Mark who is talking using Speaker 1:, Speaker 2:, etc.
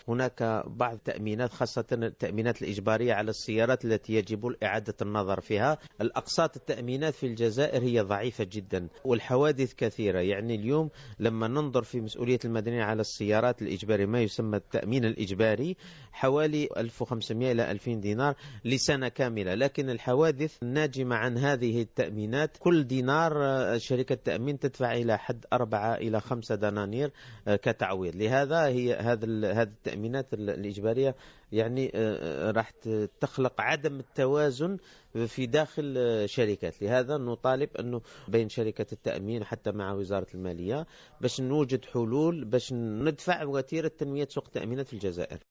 Speaker 1: هناك بعض التأمينات خاصة التأمينات الإجبارية على السيارات التي يجب إعادة النظر فيها. الأقساط التأمينات في الجزائر هي ضعيفة جدا والحوادث كثيرة. يعني اليوم لما ننظر في مسؤولية المدنية على السيارات الإجبارية، ما يسمى التأمين الإجباري، حوالي 1500 إلى 2000 دينار لسنة كاملة. لكن الحوادث الناجمة عن هذه التأمينات، كل دينار شركة التأمين تدفع إلى حد 4 إلى 5 دنانير كتعويض. لهذا هذه التأمينات الإجبارية يعني راح تخلق عدم التوازن في داخل شركات. لهذا نطالب أنه بين شركة التأمين حتى مع وزارة المالية باش نوجد حلول باش ندفع وتيرة تنمية سوق التأمينات في الجزائر.